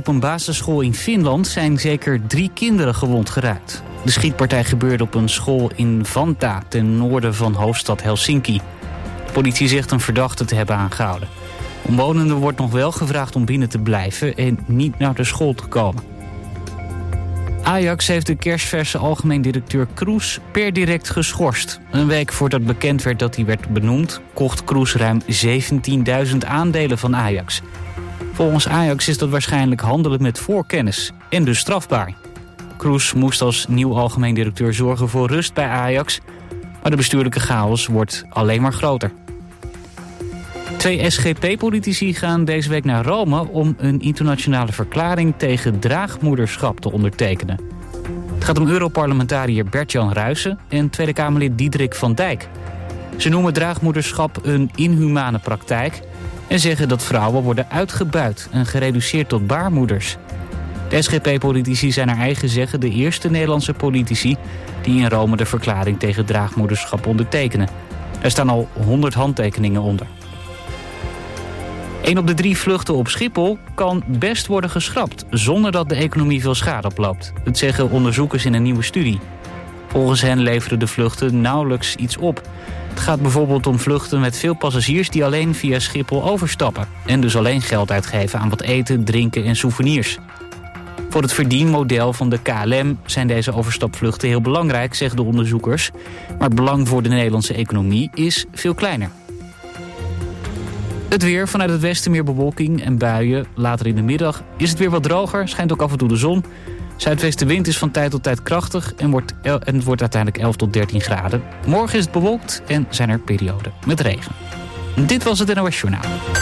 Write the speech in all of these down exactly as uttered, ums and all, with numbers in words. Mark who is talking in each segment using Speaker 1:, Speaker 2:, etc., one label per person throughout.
Speaker 1: op een basisschool in Finland zijn zeker drie kinderen gewond geraakt. De schietpartij gebeurde op een school in Vantaa, ten noorden van hoofdstad Helsinki. De politie zegt een verdachte te hebben aangehouden. Omwonenden wordt nog wel gevraagd om binnen te blijven en niet naar de school te komen. Ajax heeft de kerstverse algemeen directeur Kroes per direct geschorst. Een week voordat bekend werd dat hij werd benoemd, kocht Kroes ruim zeventienduizend aandelen van Ajax. Volgens Ajax is dat waarschijnlijk handelen met voorkennis en dus strafbaar. Kroes moest als nieuw algemeen directeur zorgen voor rust bij Ajax, maar de bestuurlijke chaos wordt alleen maar groter. Twee S G P-politici gaan deze week naar Rome om een internationale verklaring tegen draagmoederschap te ondertekenen. Het gaat om Europarlementariër Bert-Jan Ruijsen en Tweede Kamerlid Diederik van Dijk. Ze noemen draagmoederschap een inhumane praktijk en zeggen dat vrouwen worden uitgebuit en gereduceerd tot baarmoeders. De S G P-politici zijn naar eigen zeggen de eerste Nederlandse politici die in Rome de verklaring tegen draagmoederschap ondertekenen. Er staan al honderd handtekeningen onder. Een op de drie vluchten op Schiphol kan best worden geschrapt zonder dat de economie veel schade oploopt. Dat zeggen onderzoekers in een nieuwe studie. Volgens hen leveren de vluchten nauwelijks iets op. Het gaat bijvoorbeeld om vluchten met veel passagiers die alleen via Schiphol overstappen en dus alleen geld uitgeven aan wat eten, drinken en souvenirs. Voor het verdienmodel van de K L M zijn deze overstapvluchten heel belangrijk, zeggen de onderzoekers. Maar het belang voor de Nederlandse economie is veel kleiner. Het weer, vanuit het westen meer bewolking en buien. Later in de middag is het weer wat droger, schijnt ook af en toe de zon. Zuidwestenwind is van tijd tot tijd krachtig en, wordt el- en het wordt uiteindelijk elf tot dertien graden. Morgen is het bewolkt en zijn er perioden met regen. Dit was het N O S Journaal.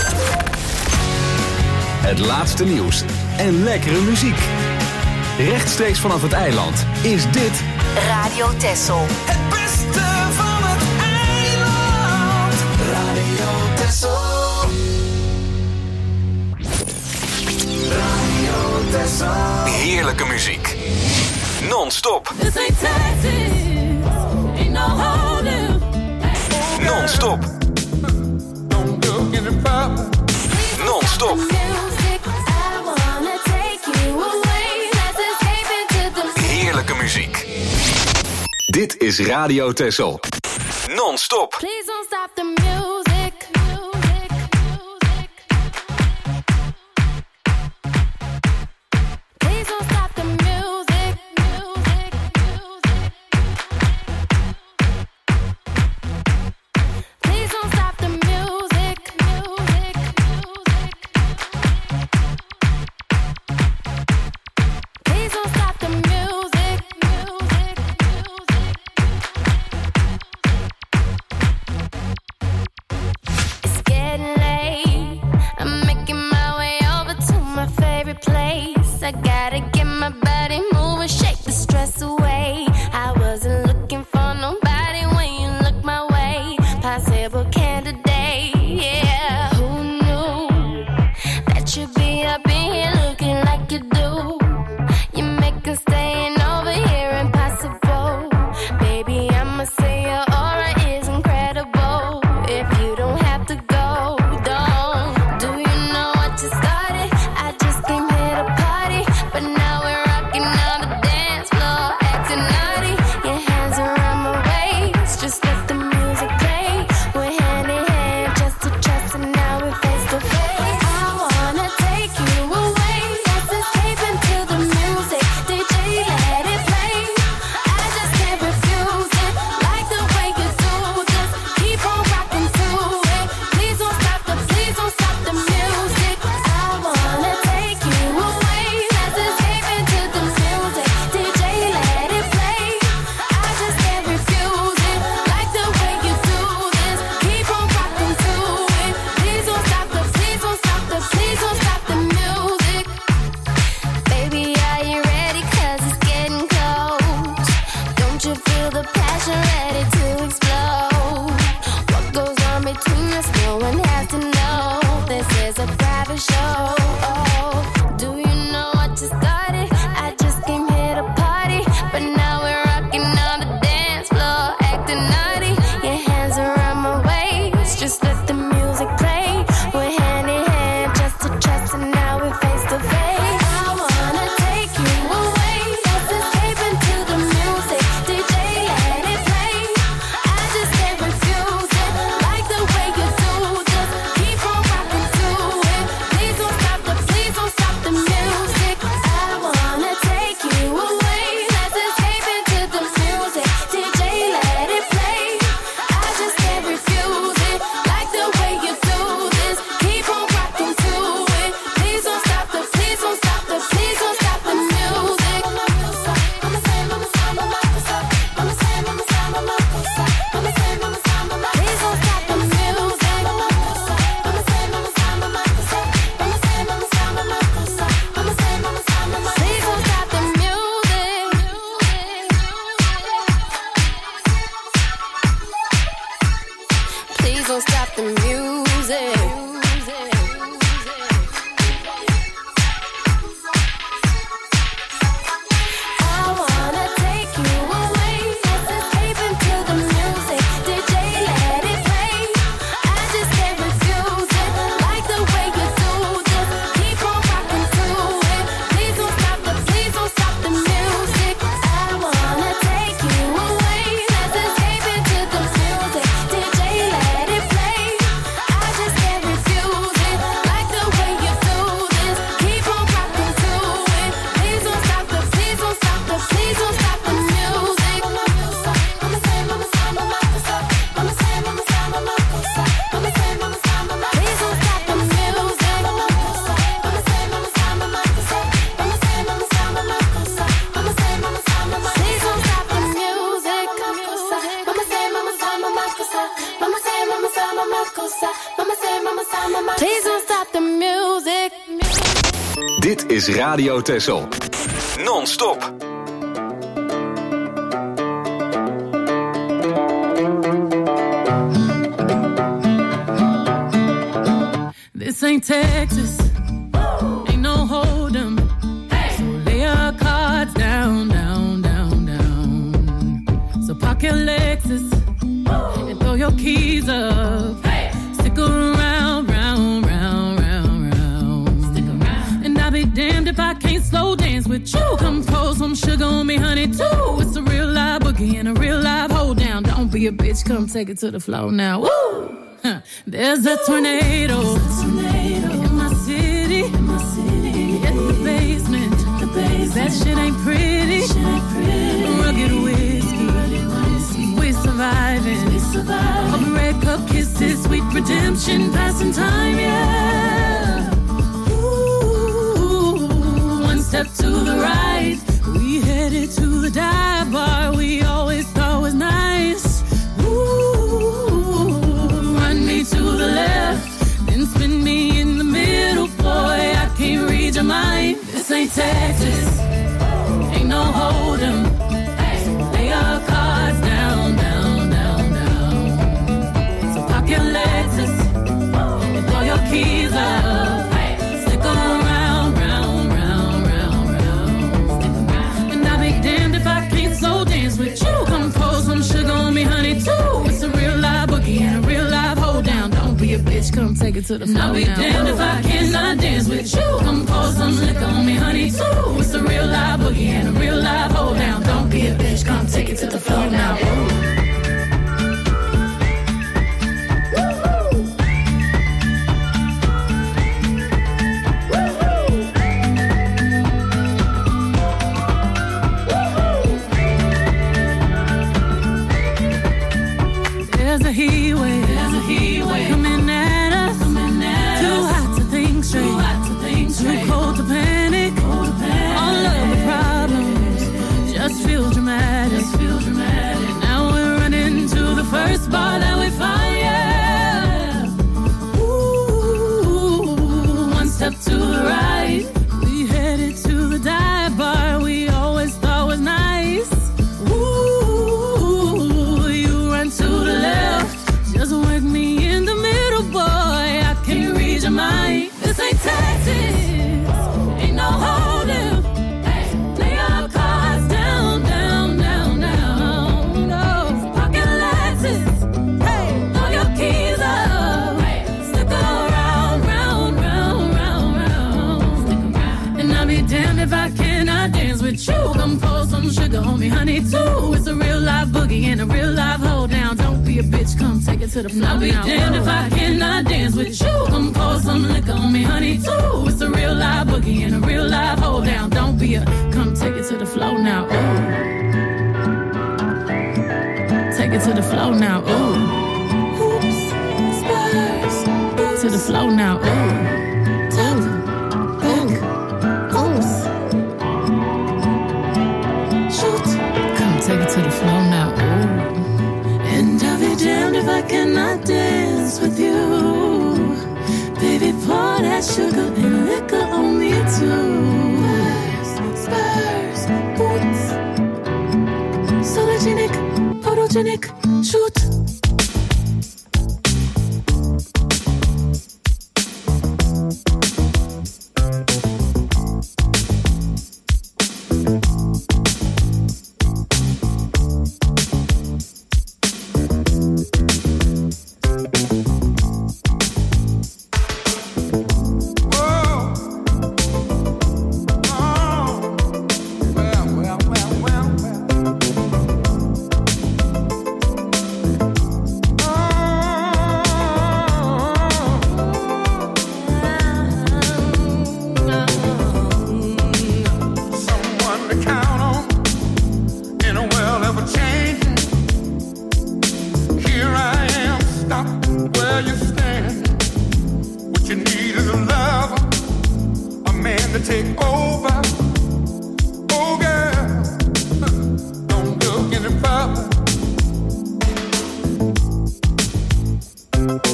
Speaker 2: Het laatste nieuws en lekkere muziek. Rechtstreeks vanaf het eiland is dit
Speaker 3: Radio Texel.
Speaker 4: Het beste van het eiland. Radio Texel. Radio Texel.
Speaker 2: heerlijke muziek. Non-stop. Non-stop. Non-stop. Heerlijke muziek. Dit is Radio Texel. Non-stop.
Speaker 5: Please don't stop the music. Please don't stop the music. Please don't stop the music. Please don't stop the music.
Speaker 2: is Radio Texel. Non-stop.
Speaker 6: This ain't Texas, ain't no hold'em. So lay your cards down, down, down, down. So park your Lexus and throw your keys up. Stick around, round, round, round, round. Stick around. And I'll be damned if I can't slow dance with you. Come pour some sugar on me, honey, too. It's a real live boogie and a real live hold down. Don't be a bitch, come take it to the floor now. Woo! There's a tornado, tornado in my city, in my city. In the basement, the basement. That shit ain't pretty. Shit ain't pretty. Rugged whiskey, rugged whiskey. We surviving. We surviving. Hope red cup kisses, sweet redemption, passing time, yeah. Ooh, one step to the right, we headed to the dive bar we always thought was nice. To the left, then spin me in the middle, boy, I can't read your mind. This ain't Texas, ain't no hold'em. Lay your cards down, down, down, down. So park your Lexus and throw your keys up. Stick around, round, round, round, round. And I'll be damned if I can't slow dance with you. Come pour some sugar on me, honey, too. It's a real live boogie and a real live hold down. Don't be a bitch, come take it to the floor. I'll be now. Damned if I cannot dance with you. Come pour some liquor on me, honey, too. It's a real live boogie and a real live hold down. Don't be a bitch, come take it to the floor now. Ooh. There's a heat wave, there's a heat wave coming at us, coming at too us. Hot to think straight, too hot to think straight, too cold to panic, cold to panic. All of the problems just feel dramatic, just feel dramatic. Now we're running to the first bar that we find, yeah. Ooh, one step to the right, we headed to the dive bar we always thought was nice. Ooh, you run to the left, just work me in the middle, boy, I can't read your mind. This ain't Texas, ain't no hold'em. Lay your cards down, down, down, down. No, pocket Lexus, throw your keys up. Stick around, round, round, round, round. And I'll be damned if I cannot dance with you. Come pour some sugar on me, honey, too. It's a real live boogie and a real live hold down. Don't be a bitch, come take it to the floor. I'll be damned if I cannot dance with you. Come pour some liquor on me, honey, too. It's a real live boogie and a real live hold down. Don't be a, come take it to the floor now. Ooh. Take it to the floor now. Ooh. Hoops, spurs, to the floor now. Ooh. Top, back, oops. Shoot, come take it to the floor now. Ooh. And I'll be damned if I cannot dance with you. Baby, pour that sugar and liquor on me too. Spurs, spurs, boots. Sologenic, photogenic, shoot.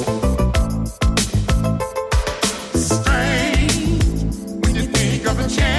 Speaker 7: Strange when you think of a change.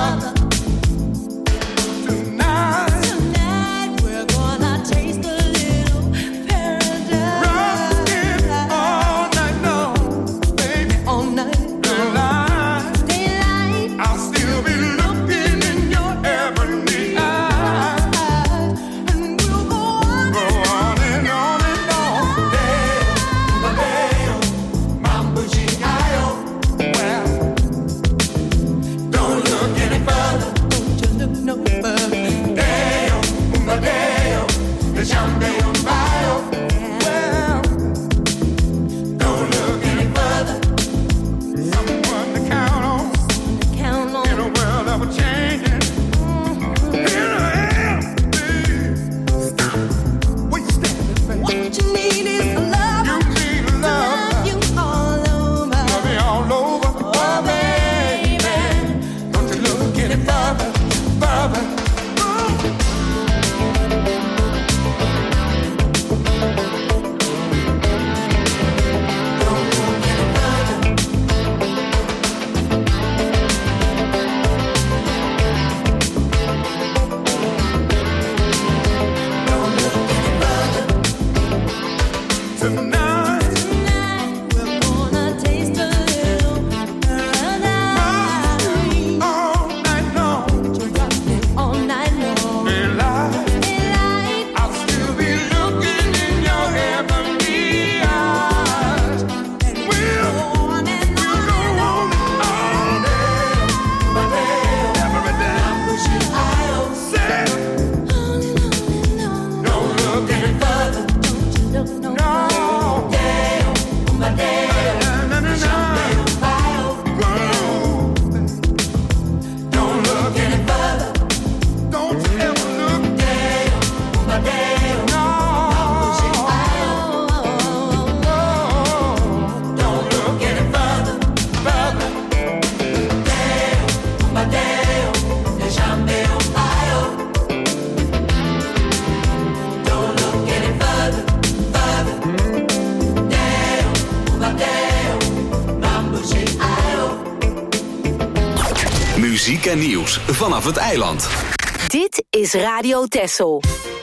Speaker 2: Muziek en nieuws vanaf het eiland.
Speaker 3: Dit is Radio Texel.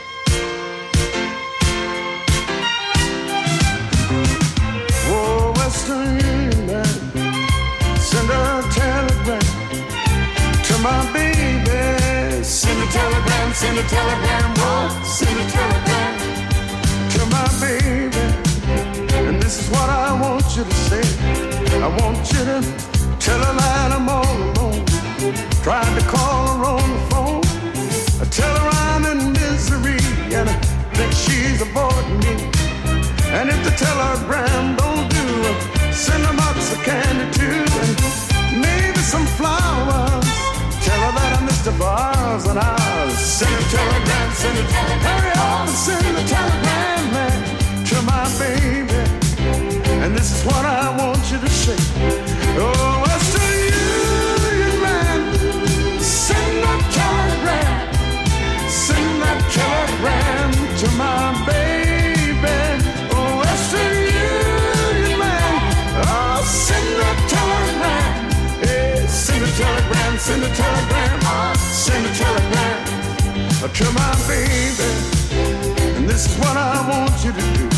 Speaker 7: Oh, Western Union, send a telegram to my baby. Send a telegram, send a telegram, oh, send a telegram to my baby. And this is what I want you to say. I want you to tell her that I'm all alone. Tried to call her on the phone. I tell her I'm in misery and I think she's avoiding me. And if the telegram don't do, send a box of candy too, and maybe some flowers. Tell her that I missed her for hours and hours. Send a telegram, send a telegram. Hurry up and send a telegram, man, to my baby. And this is what I want you to say. Oh, Western Union man, send a telegram, send a telegram to my baby. Oh, Western Union man, oh, send a telegram, hey, send a telegram, send a telegram, oh, send a telegram to my baby. And this is what I want you to do.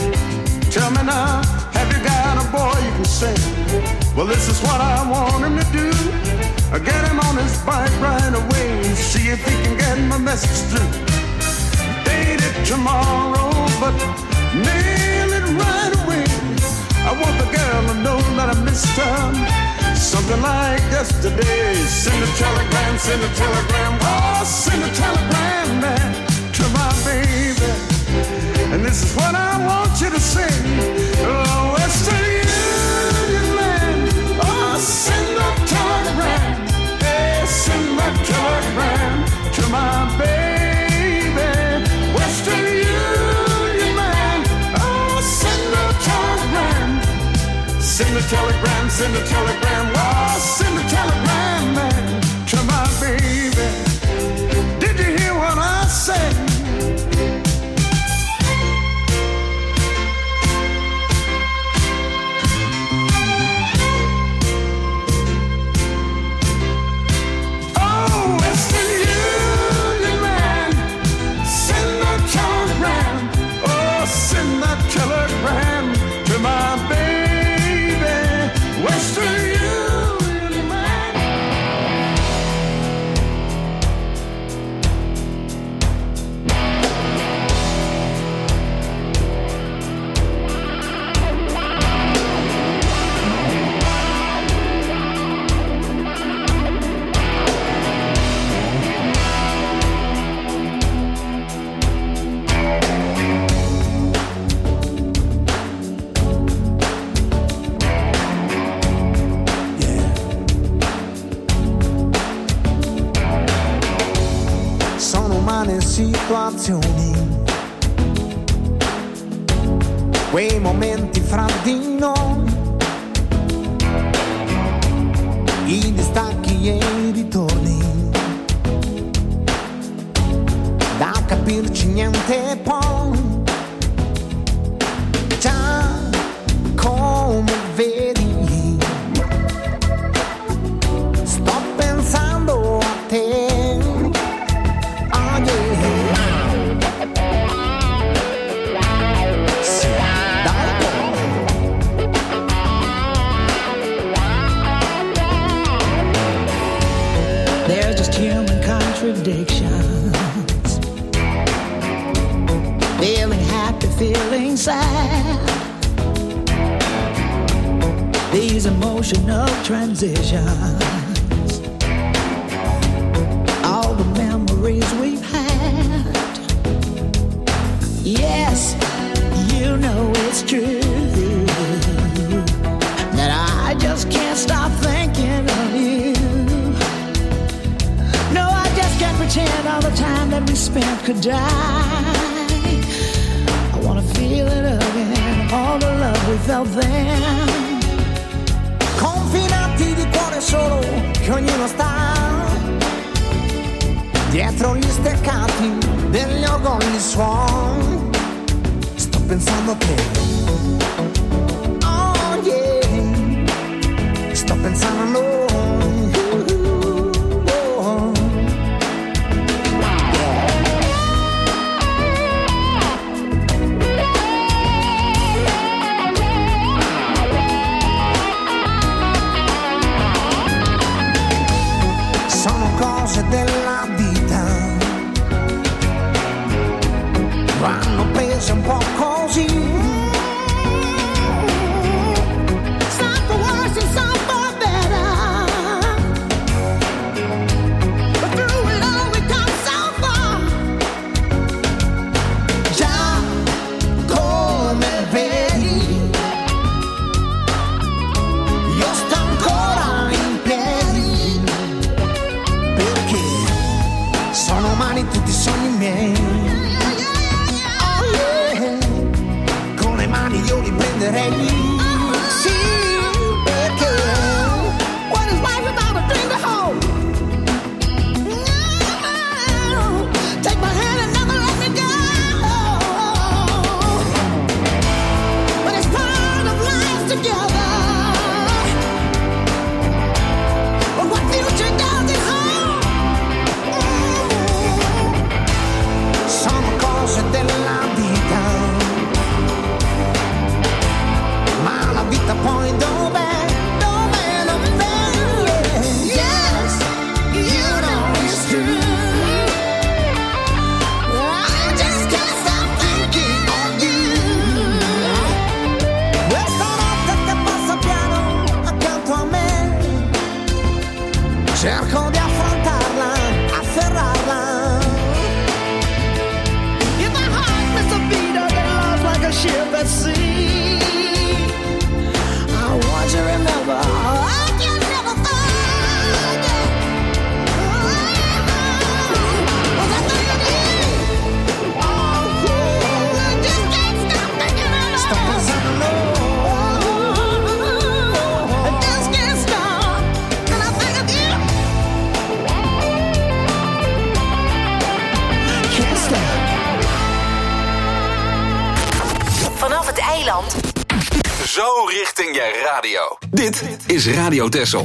Speaker 7: Tell me now, have you got a boy you can sing? Well, this is what I want him to do. Get him on his bike right away and see if he can get my message through. Date it tomorrow, but mail it right away. I want the girl to know that I missed her. Something like yesterday. Send a telegram, send a telegram, oh, send a telegram, man, to my baby. And this is what I want you to sing. Oh, Western Union man, oh, send a telegram, hey, send a telegram to my baby. Western Union man, oh, send a telegram, send a telegram, send a telegram, oh, send a telegram, man, to my baby. Did you hear what I said?
Speaker 8: strane situazioni, quei momenti fra di noi, i distacchi e i ritorni, da capirci niente poi, già come vedi, sto pensando a te, oh yeah. Sì, dai. There's just human contradictions, feeling happy, feeling sad, these emotional transitions, all the memories we've had. Yes, you know it's true that I just can't stop thinking of you. No, I just can't pretend all the time that we spent could die. I wanna feel it again, all the love we felt then. Confinati di cuore solo, che ognuno sta dietro gli steccati degli orgogli suoni. Sto pensando a te, oh yeah, sto pensando a noi. Cose della vita vanno prese un po' così. Some for worse and some for better, but through it all we come so far. Già come vedi, io sto ancora in piedi, sono umani tutti i sogni miei. Oh yeah, con le mani io li prenderei. Sì, perché what is life without a thing to hold? No, take my hand and never let me go. But it's part of life together. But what future does it hold? Sono cose della vita, ma la vita poi dov'è, dov'è, dov'è? Yes, you know it's true. I just can't stop thinking of you. Questa notte che passa piano accanto a me, cerco di affrontarla, afferrarla. Like a ship at sea, I want you to remember, I can never forget. Was I thinking of you? Oh yeah, I just can't stop thinking of you. Stop pensando, I just can't stop, and I think of you. Can't stop.
Speaker 3: Vanaf het eiland.
Speaker 2: Zo richting je radio. Dit is Radio Texel.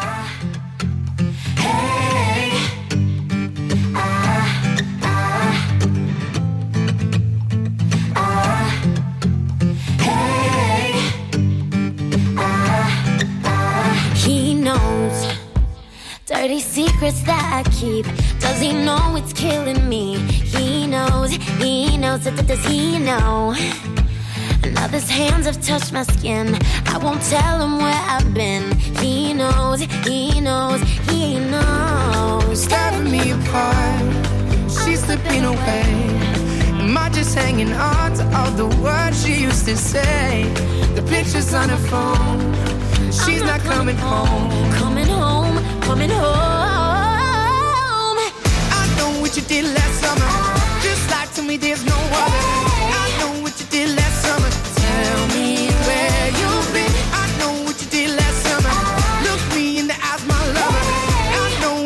Speaker 5: He knows dirty secrets that I keep. Does he know it's killing me? He knows, he knows, does he know? Now his hands have touched my skin. I won't tell him where I've been. He knows, he knows, he knows.
Speaker 4: Tearing me apart, she's slipping away. Am I just hanging on to all the words she used to say? The pictures on her phone, she's not, not coming home.
Speaker 5: Coming home, coming home.
Speaker 4: I know what you did last summer.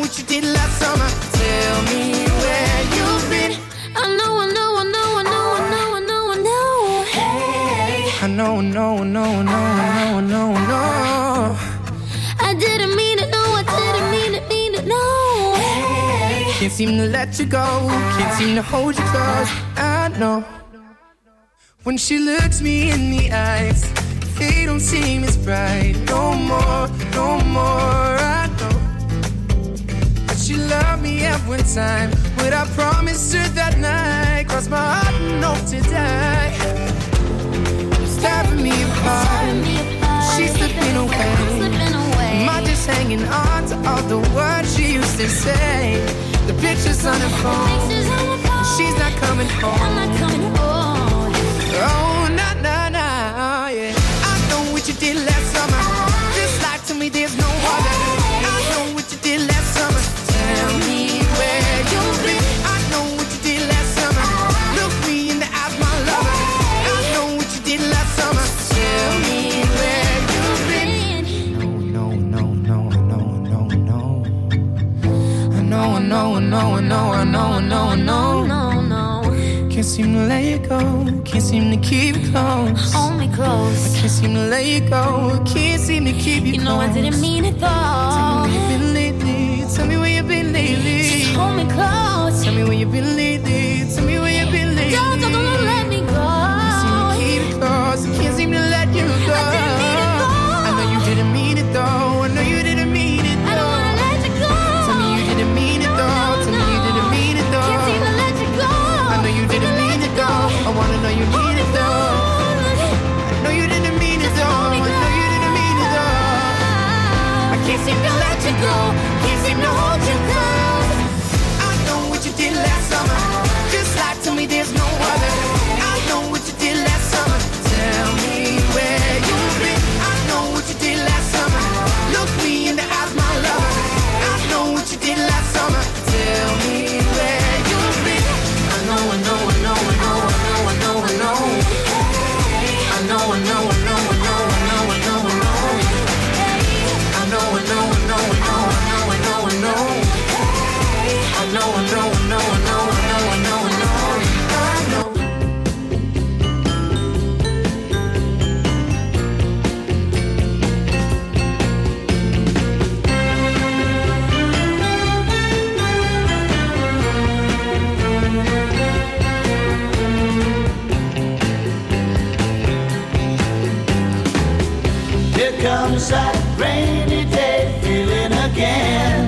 Speaker 4: what you did last summer. Tell me where you've been.
Speaker 5: I know, I know, I know, I know, I know, I know, I know. Hey,
Speaker 4: I know, I know, I know, I know, I know, I know, I know.
Speaker 5: I didn't mean it, no, I didn't mean it, mean it, no. Hey,
Speaker 4: can't seem to let you go, can't seem to hold you close. I know. When she looks me in the eyes, they don't seem as bright. No more, no more, I know. But she loved me at one time, what I promised her that night. Crossed my heart and hope to die. It's tearing me apart, she's slipping away. Am I just hanging on to all the words she used to say? The pictures on her phone, she's not coming home.
Speaker 5: I'm not coming home.
Speaker 4: Oh, nah, nah, nah, yeah. I know what you did last summer. Just like to me, there's no other. I know what you did last summer. Tell me where you've been. I know what you did last summer. Look me in the eyes, my lover. I know what you did last summer. Tell me where you've been. No, no, no, no, no, no, no. I know, I know, I know, I know, I know, I know, I know.
Speaker 5: No, no.
Speaker 4: Can't seem to let you go, can't seem to keep you close.
Speaker 5: Hold me close.
Speaker 4: I can't seem to let you go, can't seem to keep you,
Speaker 5: you
Speaker 4: close.
Speaker 5: know I didn't mean it though.
Speaker 4: Tell me where you been lately, tell me where you been lately.
Speaker 5: Just hold me close.
Speaker 4: Tell me where you been lately, tell me where you been lately.
Speaker 5: Don't, don't, don't let me go.
Speaker 4: Can't seem to keep you close, I can't seem to let you go.
Speaker 5: I didn't mean it though.
Speaker 4: I know you didn't mean it though, I know you didn't mean it though.
Speaker 5: I don't wanna let you go.
Speaker 4: Tell me you didn't mean it though,
Speaker 5: no,
Speaker 4: tell
Speaker 5: no.
Speaker 4: me you didn't mean it though.
Speaker 5: Can't seem to let you go.
Speaker 4: I know you didn't mean it though, I wanna know you mean it though. I know you didn't mean it though, I know you didn't mean it though. I can't seem to let you go, can't seem to hold you close. I know what you did last summer, just like to me there's no other. I know what you did last summer, tell me where you've been. I know what you did last summer, look me in the eyes, my lover. I know what you did last summer, tell me where you've been. I know, I know, I know, I know, I know, I know, I know. I know, I know, I know, I know, I know, I know, I know. I know, I know, I know, I know, I know, I know, I know. I know, I know, I know, I know, I know, I know, I know. I know.
Speaker 9: Here comes that rainy day feeling again,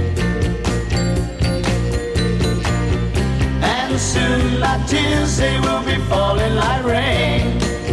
Speaker 9: and soon my tears, they will be falling like rain.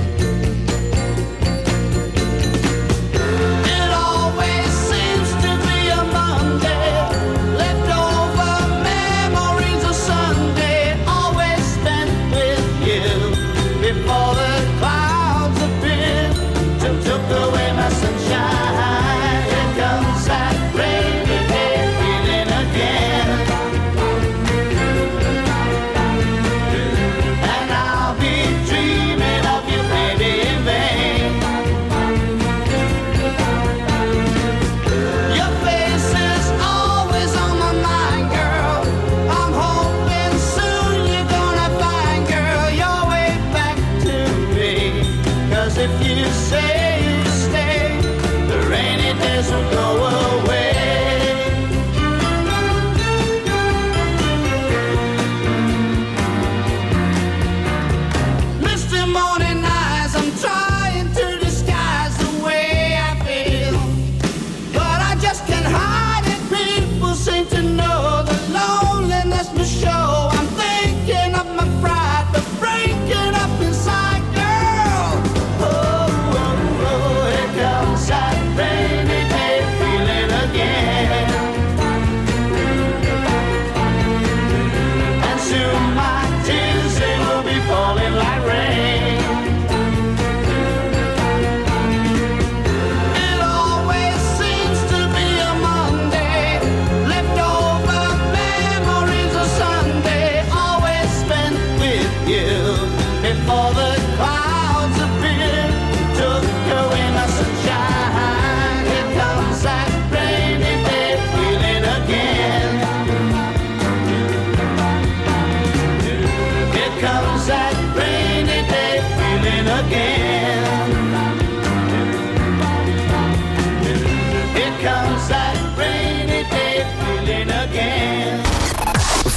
Speaker 9: It always seems to be a Monday, leftover memories of Sunday, always spent with you before the clouds appeared, took, took away my sunshine. Here comes that rainy day feeling again, and I'll be dreaming of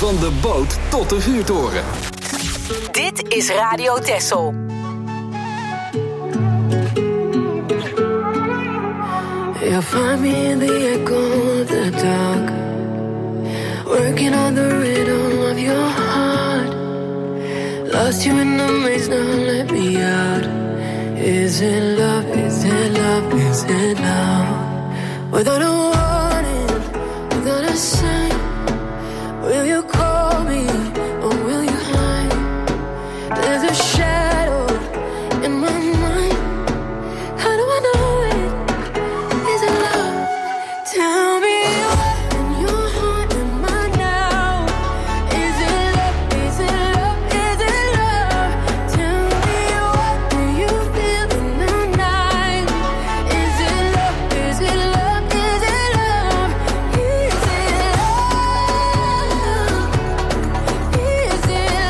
Speaker 2: Van de boot tot de vuurtoren.
Speaker 3: Dit is Radio Texel.
Speaker 4: You'll find me in the echo of the dark, working on the rhythm of your heart. Lost you in the maze, now let me out. Is it love, is it love, is it love? Without a warning, without a sign, will you call me or will you hide? There's a shadow in my mind. How do I know it? Is it love? Tell me what in your heart am I now? Is it love? Is it love? Is it love? Tell me what do you feel in the night? Is it love? Is it love? Is it love? Is it love? Is it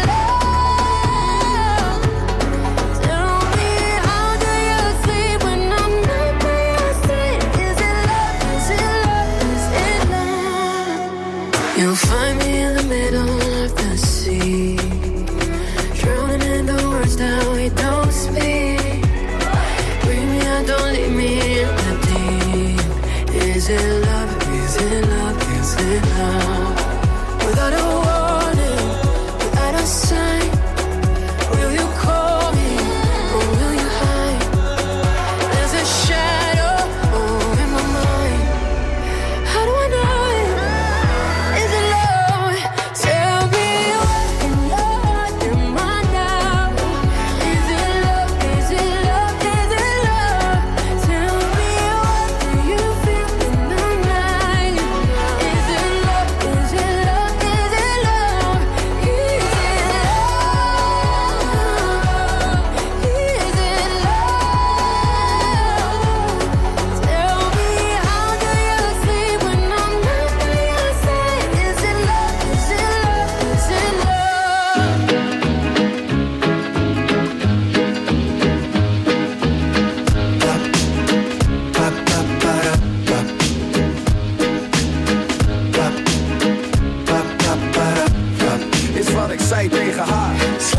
Speaker 4: love? Tell me how do you sleep when I'm not by your side? Is it love? Is it love? Is it love? You'll find me in the middle of the sea, drowning in the words that we don't speak. Bring me out, don't leave me in the deep. Is it love? Is it love? Is it love? Without a warning, without a sign, will you call me or will you hide? There's a shadow over my mind. How do I know it? Is it love? Tell me what in your heart am I now? Is it love? Is it love? Is it love? Tell me what do you feel in the night? Is it love? Is it love? Is it love? Is it love? Is it love? Tell me how do you sleep when I'm not by your side? Is it love? Is it love? Is it
Speaker 7: Is wat ik zei tegen haar.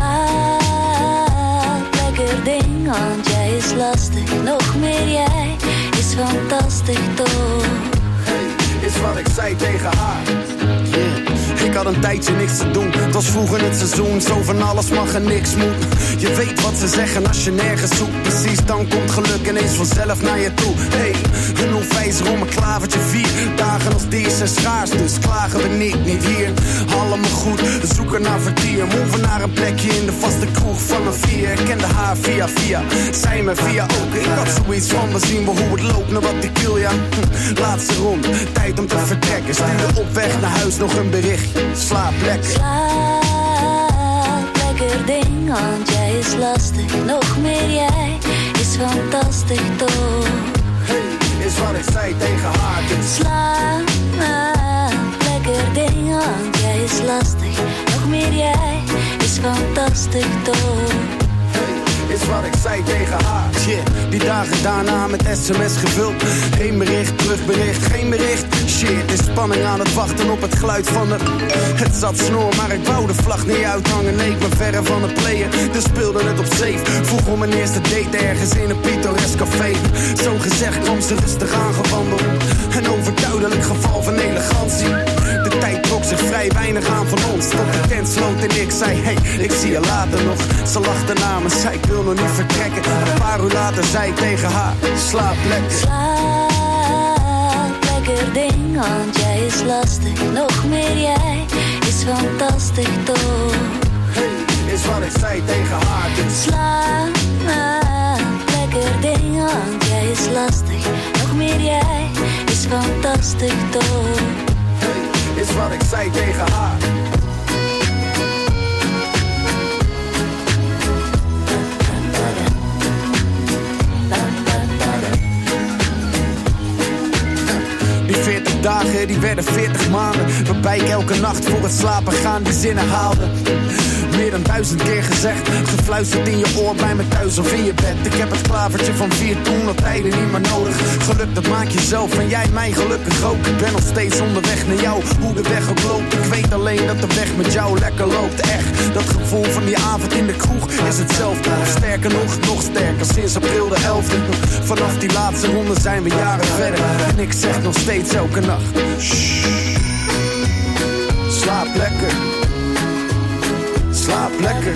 Speaker 5: Slaap, lekker ding, want jij is lastig. Nog meer jij is fantastisch toch?
Speaker 7: Hey, is wat ik zei tegen haar. Yeah. Ik had een tijdje niks te doen. Het was vroeg in het seizoen. Zo van alles mag en niks moet. Je weet wat ze zeggen als je nergens zoekt. Precies, dan komt geluk ineens vanzelf naar je toe. Hey, een onwijzer om een klavertje vier. Dagen als deze zijn schaars, dus klagen we niet, niet hier. Allemaal goed, we zoeken naar vertier. Move naar een plekje in de vaste kroeg van een vier. Ik kende haar via via, zij me via ook. Ik had zoiets van, we zien wel hoe het loopt, naar wat ik wil, ja. Hm, laatste rond, tijd om te vertrekken. Stuurde op weg naar huis nog een berichtje. Slaap lekker.
Speaker 5: Slaap, lekker ding, want jij is lastig. Nog meer jij is fantastisch toch?
Speaker 7: Hey, is wat ik zei tegen haar. Dus
Speaker 5: Slaap, lekker ding, want jij is lastig. Nog meer jij is fantastisch toch?
Speaker 7: is wat ik zei tegen haar. Shit, die dagen daarna met sms gevuld. Geen bericht, terugbericht, geen bericht. Shit, is spanning aan het wachten op het geluid van de... Het zat snor, maar ik wou de vlag niet uithangen. Nee, ik ben verre van het playen, dus speelde het op safe. Vroeg om mijn eerste date ergens in een pittoresk café. Zo gezegd kwam ze rustig aangewandeld. Een overduidelijk geval van elegantie. De tijd trok zich vrij weinig aan van ons. Tot de tent sloot en ik zei, hey, ik zie je later nog. Ze lachte na me, zei ik wil nog niet vertrekken. Een paar uur later zei ik tegen haar, slaap lekker.
Speaker 5: Slaap lekker ding, want jij is lastig. Nog meer jij is fantastisch toch?
Speaker 7: Hey, is wat ik zei tegen haar. Dus
Speaker 5: slaap lekker ding, want jij is lastig. Nog meer jij is fantastisch toch?
Speaker 7: Hey, is wat ik zei tegen haar. Die veertig
Speaker 10: dagen die werden veertig maanden, waarbij ik elke nacht voor het slapen gaan die zinnen haalde. Meer dan duizend keer gezegd, gefluisterd in je oor bij me thuis of in je bed. Ik heb het klavertje van vier toen al tijden niet meer nodig. Geluk dat maak je zelf en jij mij gelukkig ook. Ik ben nog steeds onderweg naar jou, hoe de weg ook loopt. Ik weet alleen dat de weg met jou lekker loopt. Echt, dat gevoel van die avond in de kroeg is hetzelfde. Sterker nog, nog sterker, sinds april de elfde. Vanaf die laatste ronde zijn we jaren verder. En ik zeg nog steeds elke nacht, shh, slaap lekker. Slaap lekker,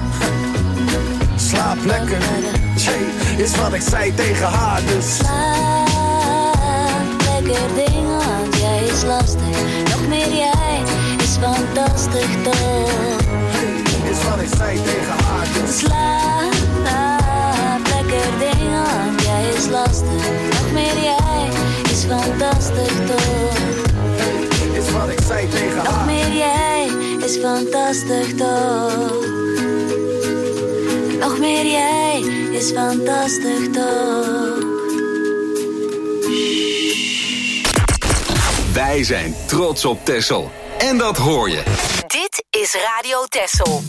Speaker 10: slaap lekker, jee, is wat ik zei tegen haar, dus
Speaker 5: slaap lekker ding, want jij is lastig. Nog meer jij is fantastisch toch.
Speaker 10: Is wat ik zei tegen haar, dus
Speaker 5: slaap lekker ding, want jij is lastig. Nog meer jij is fantastisch toch.
Speaker 10: Is wat ik zei tegen haar.
Speaker 5: Nog meer jij is fantastisch toch. Nog meer jij is fantastisch toch.
Speaker 2: Wij zijn trots op Texel. En dat hoor je.
Speaker 3: Dit is Radio Texel.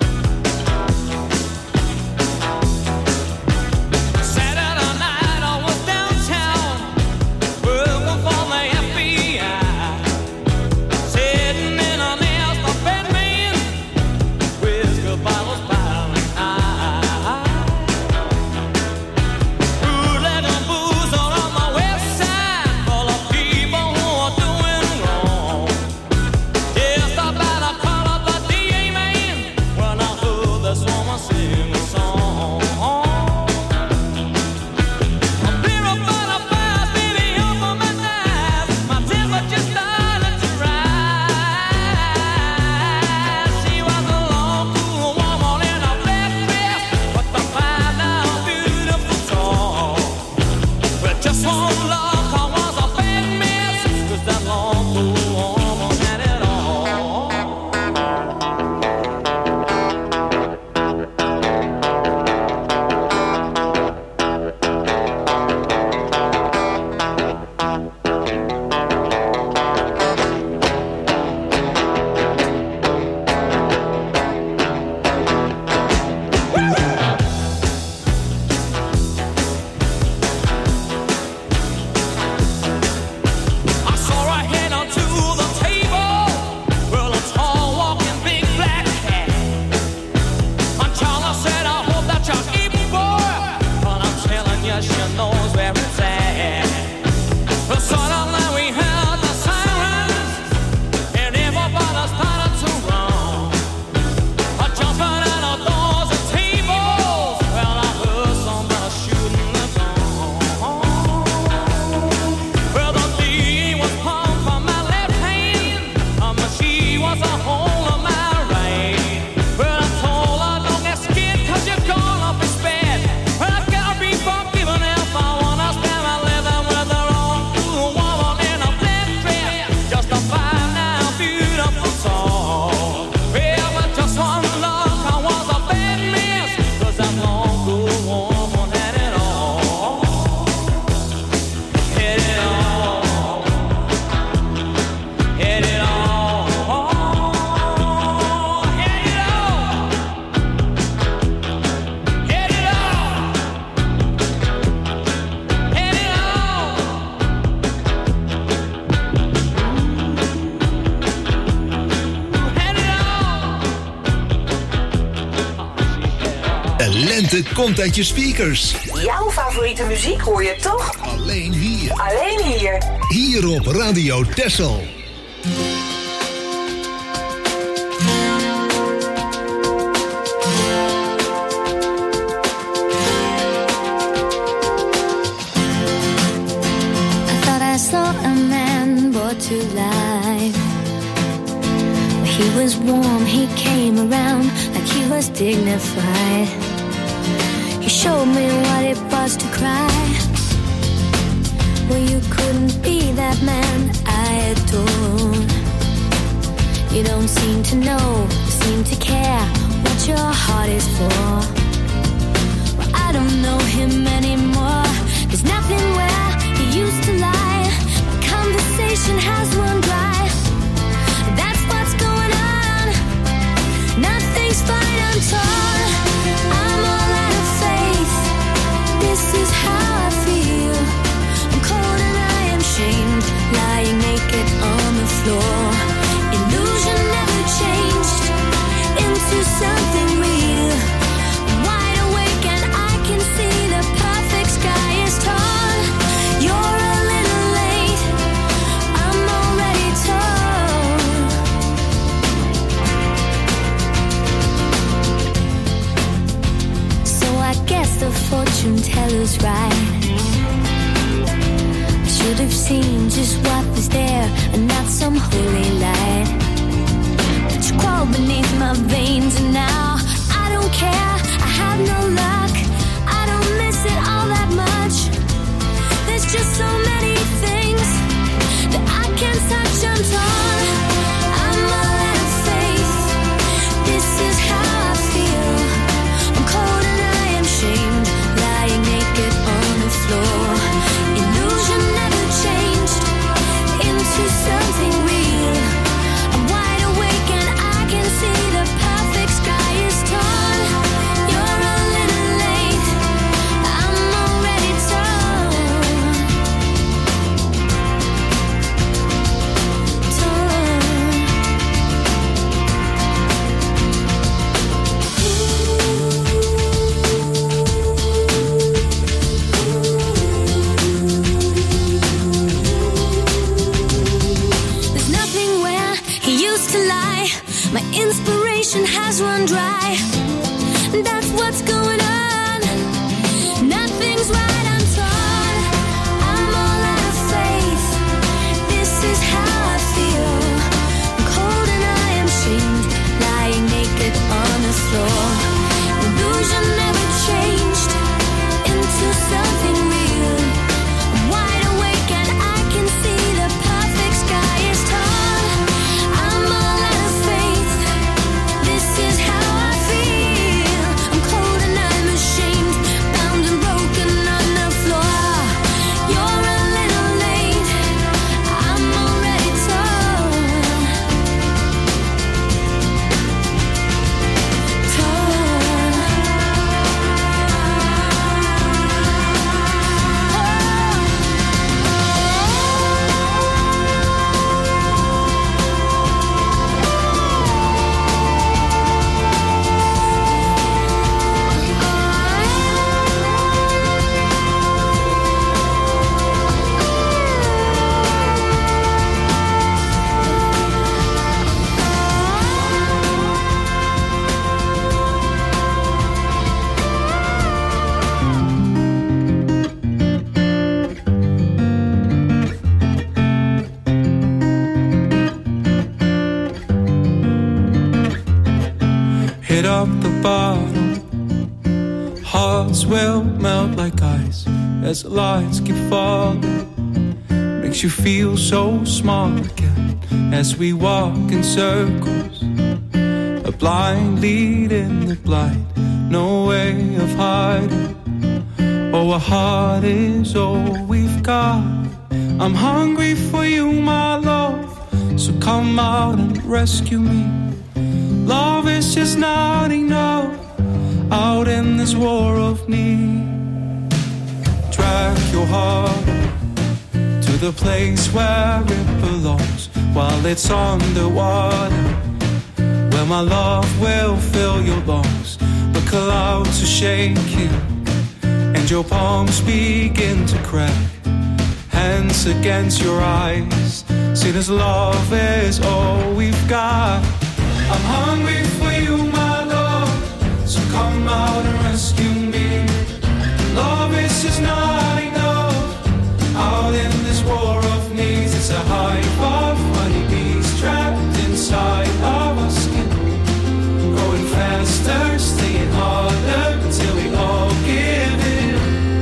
Speaker 11: Saturday night I was lente komt uit je speakers.
Speaker 3: Jouw favoriete muziek hoor je toch?
Speaker 11: Alleen hier.
Speaker 3: Alleen hier.
Speaker 11: Hier op Radio Texel.
Speaker 5: To life. He was warm, he came around like he was dignified. He showed me what it was to cry. Well, you couldn't be that man I adored. You don't seem to know, seem to care what your heart is for. Well, I don't know him anymore. There's nothing where he used to lie. Conversation has run dry. That's what's going on. Nothing's fine, I'm torn. I'm all out of faith. This is how I feel. I'm cold and I am shamed, lying naked on the floor. Illusion never changed into something real. I'm wide awake and I can see the perfect sky is torn. You're a little late. Guess the fortune teller's right. I should have seen just what was there and not some holy light. But you crawled beneath my veins and now I don't care. I have no luck. I don't miss it all that much. There's just so many things that I can't touch. I'm torn. I'm all out of faith. This is how I feel. I'm cold and shamed, lying naked on the floor. Illusion never changed into something real. I'm wide awake and I can see the perfect sky is torn. You're a little late. I'm already torn. Torn. My inspiration has run dry. That's what's going on. Nothing's right, I'm torn. I'm all out of faith. This is how I feel. I'm cold and I am shamed, lying naked on the floor. Illusion never changed into something real. I'm wide awake and I can see the perfect sky is torn. I'm all out of faith. This is how I feel. I'm cold and I'm ashamed, bound and broken on the floor. You're a little late. I'm already torn.
Speaker 12: Hit up the bottom. Hearts will melt like ice as the lights keep falling. Makes you feel so small again as we walk in circles. A blind lead in the blind, no way of hiding. Oh, a heart is all we've got. I'm hungry for you, my love, so come out and rescue me. Love is just not enough out in this war of need. Drag your heart to the place where it belongs while it's underwater, where my love will fill your lungs. But clouds are shaking and your palms begin to crack. Hands against your eyes, see this love is all we've got. I'm hungry for you, my love, so come out and rescue me. Love is just not enough, out in this war of needs. It's a hive of honeybees trapped inside of our skin, growing faster, staying harder, till we all give in.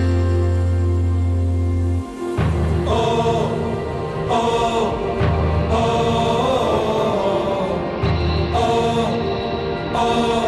Speaker 12: Oh, oh, oh, oh, oh,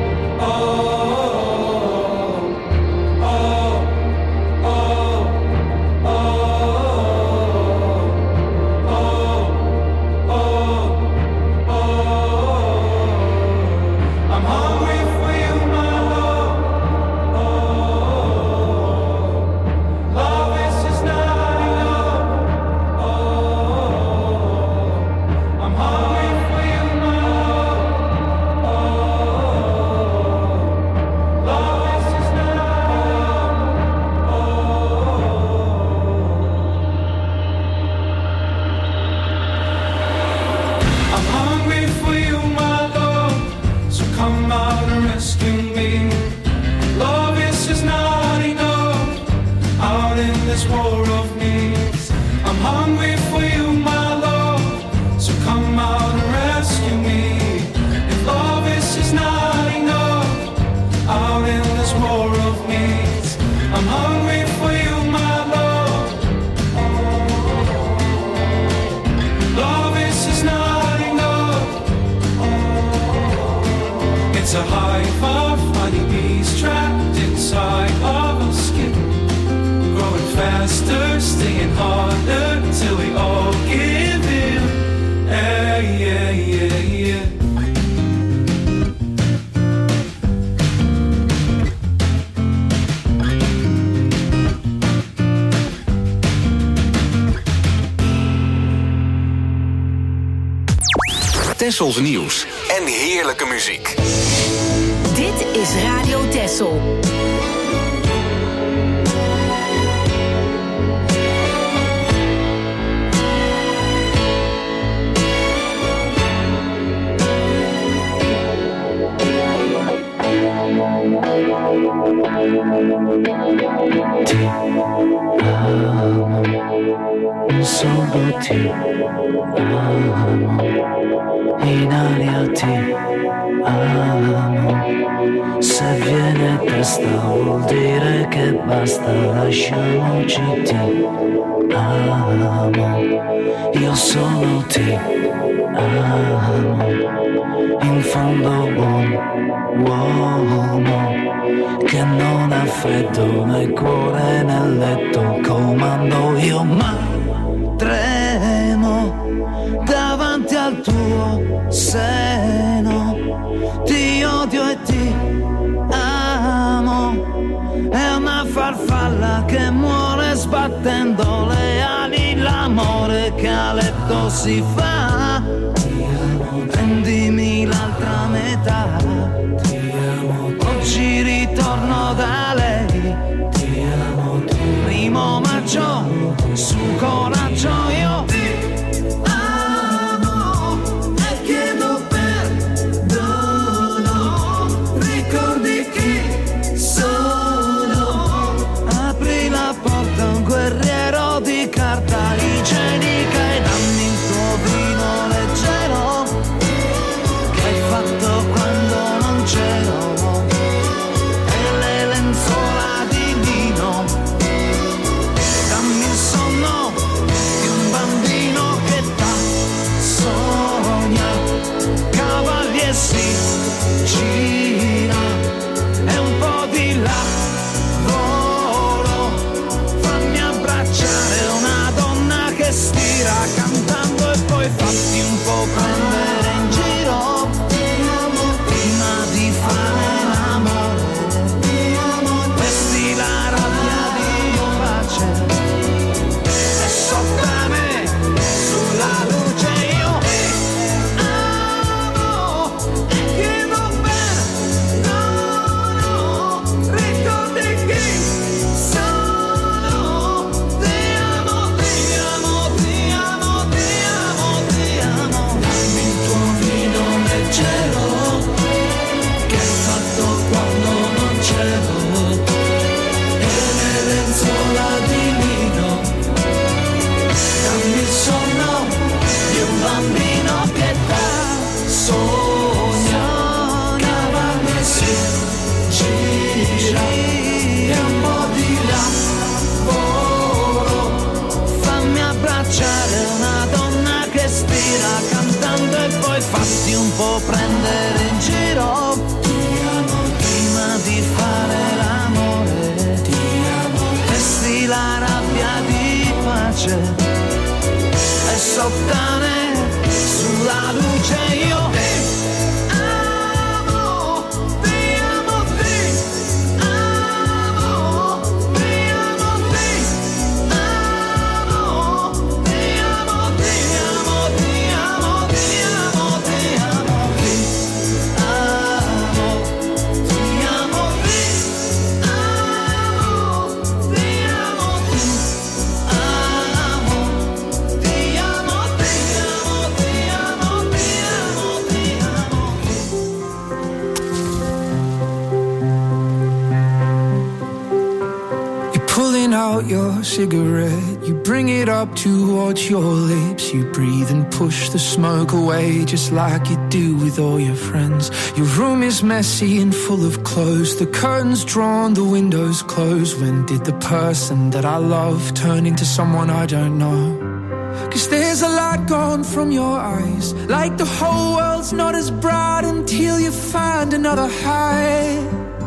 Speaker 2: Tessels nieuws en heerlijke muziek.
Speaker 3: Dit is Radio Tessel.
Speaker 13: Ti amo, solo ti amo, in aria ti amo. Se viene testa vuol dire che basta, lasciamoci, ti amo, io solo ti amo, in fondo buon uomo che non ha freddo nel cuore nel letto, comando io ma tremo davanti al tuo seno, ti odio e ti amo, è una farfalla che muore sbattendo le ali, l'amore che a letto si fa, prendimi l'altra metà, oggi ritorno da lei, primo maggio, su coraggio io ti amo e chiedo perdono, ricordi chi sono, apri la porta a un guerriero di carta igienica e dammi il tuo vino leggero che hai fatto quando non c'ero. Si gira e un po' di là volo, fammi abbracciare una donna che stira cantando e poi fatti un po' prendere in giro prima di fare l'amore, vesti la rabbia di pace e sotto a me sulla luce io amo. e sottane sulla luce io ti amo, ti amo, ti amo, ti amo, ti amo, ti amo, ti amo, ti amo, ti amo, ti amo, ti amo, ti amo, ti
Speaker 4: Out your cigarette, you bring it up towards your lips, you breathe and push the smoke away just like you do with all your friends. Your room is messy and full of clothes, the curtains drawn, the windows closed. When did the person that I love turn into someone I don't know? Cause there's a light gone from your eyes, like the whole world's not as bright until you find another high.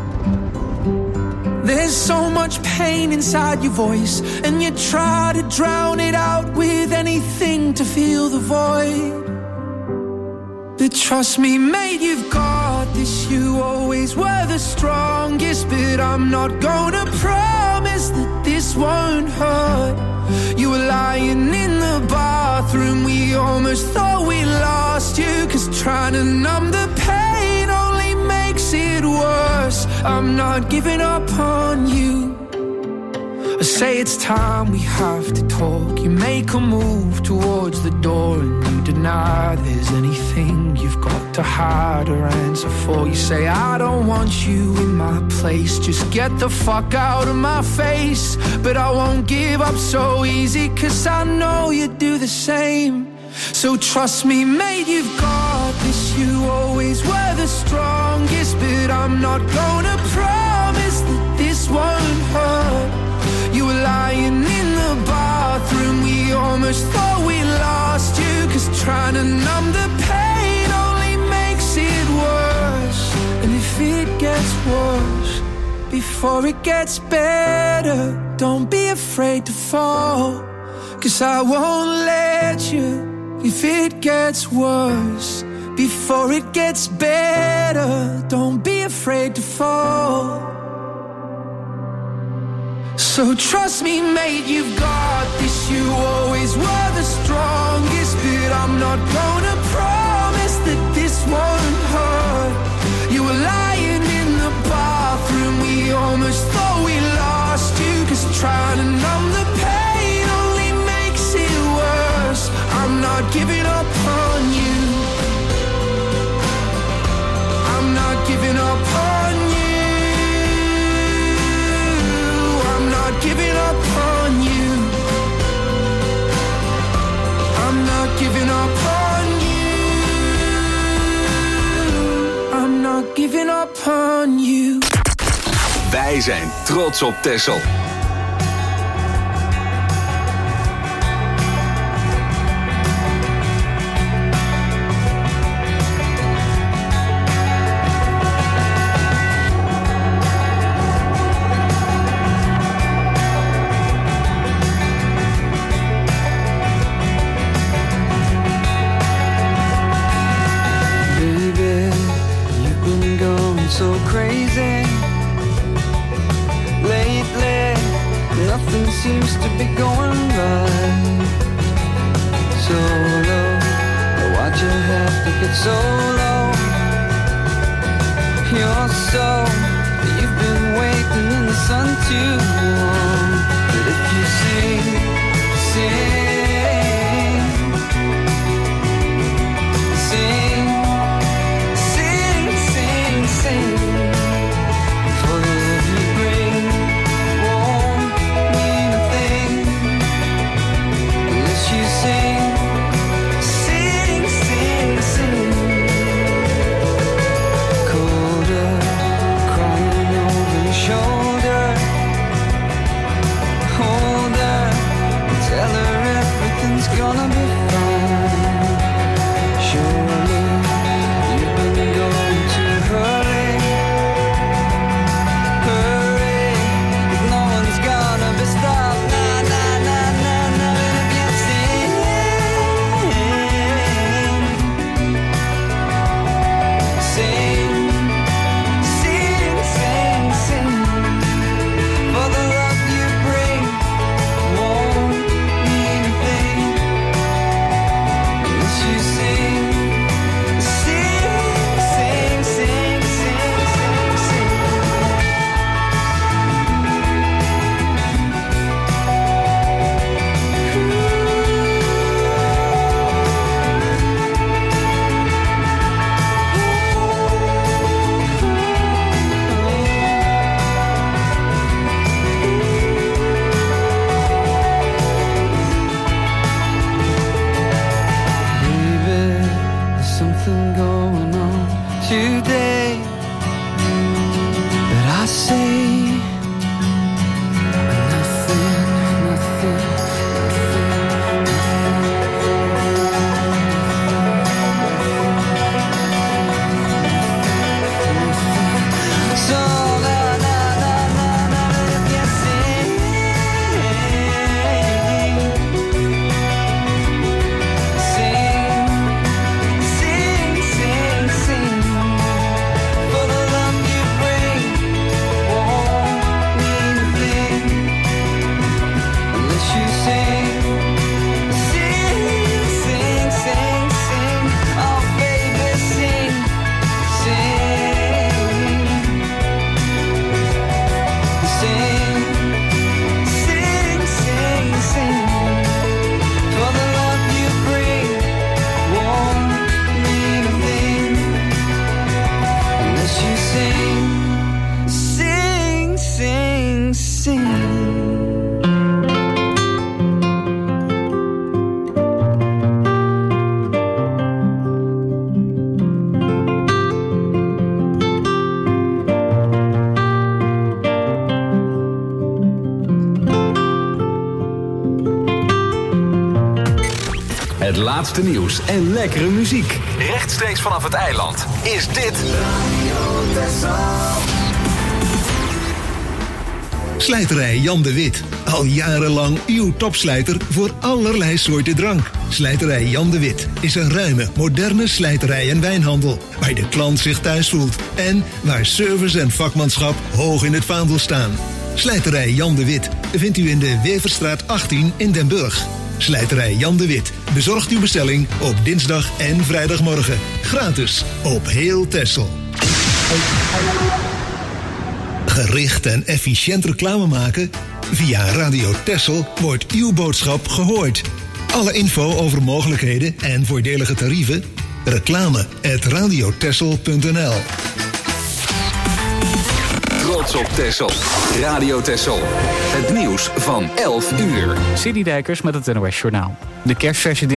Speaker 4: There's so much pain inside your voice, and you try to drown it out with anything to fill the void. But trust me, mate, you've got this. You always were the strongest, but I'm not gonna promise that this won't hurt. You were lying in the bathroom, we almost thought we lost you, cause trying to numb the pain only makes it worse. I'm not giving up on you. I say it's time we have to talk. You make a move towards the door and you deny there's anything you've got to hide or answer for. You say I don't want you in my place, just get the fuck out of my face. But I won't give up so easy, cause I know you do the same. So trust me, mate, you've got this. You always were the strongest, but I'm not gonna promise that this won't hurt. You were lying in the bathroom, we almost thought we lost you, cause trying to numb the pain only makes it worse. And if it gets worse before it gets better, don't be afraid to fall, cause I won't let you. If it gets worse before it gets better, don't be afraid to fall. So trust me, mate, you've got this. You always were the strongest, but I'm not gonna promise that this won't hurt. You were lying in the bathroom, we almost thought we lost you, cause trying to numb the pain only makes it worse. I'm not giving up on you. I'm not giving up on you. I'm not giving up on you. I'm not giving up on you. I'm not giving up on you.
Speaker 2: Wij zijn trots op Texel.
Speaker 14: So crazy lately, nothing seems to be going right. So low, why'd you have to get so low? You're so, you've been waiting in the sun too long. But if you sing, sing, sing, sing, sing, sing. For the love you bring won't mean a thing unless you sing, sing, sing, sing. Colder, crying over your shoulder. Hold her, tell her
Speaker 2: Het laatste nieuws en lekkere muziek. Rechtstreeks vanaf het eiland is dit Radio Texel.
Speaker 11: Slijterij Jan de Wit. Al jarenlang uw topslijter voor allerlei soorten drank. Slijterij Jan de Wit is een ruime, moderne slijterij en wijnhandel. Waar de klant zich thuis voelt. En waar service en vakmanschap hoog in het vaandel staan. Slijterij Jan de Wit vindt u in de Weverstraat achttien in Den Burg. Slijterij Jan de Wit bezorgt uw bestelling op dinsdag en vrijdagmorgen. Gratis op heel Texel. Gericht en efficiënt reclame maken? Via Radio Texel wordt uw boodschap gehoord. Alle info over mogelijkheden en voordelige tarieven? Reclame at radiotexel punt n l.
Speaker 2: Trots op Texel. Radio Texel. Het nieuws van elf uur.
Speaker 1: Cindy Dijkers met het N O S Journaal. De kerstversie